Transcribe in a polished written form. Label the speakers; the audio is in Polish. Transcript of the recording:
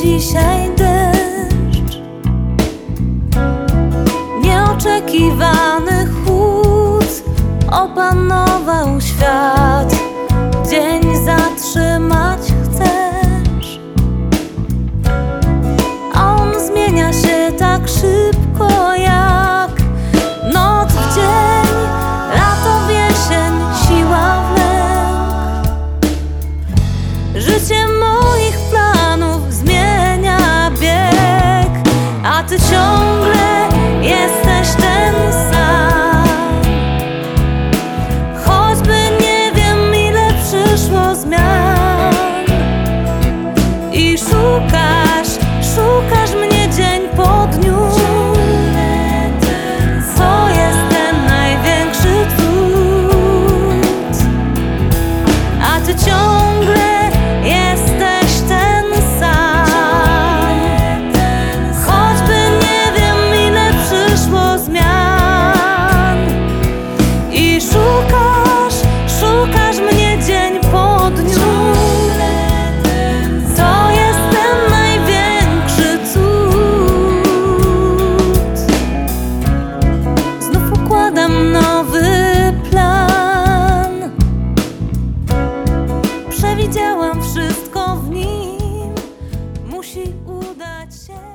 Speaker 1: dzisiaj deszcz. Nieoczekiwany chłód opanował świat. Dzień zatrzymać chcesz, a on zmienia się tak szybko jak noc w dzień, lato w jesień, siła w lęk. Życie moich planów zmienia bieg, a ty ciągle jesteś ten sam. Choćby nie wiem, ile przyszło zmian. I szukasz mnie dzień po dniu. To jest ten największy cud, a ty ciągle jesteś ten sam. Choćby nie wiem, ile przyszło zmian. I szukasz mnie dzień po dniu. To jest ten największy cud. Znów układam nowy plan. Przewidziałam wszystko w nim. Musi udać się.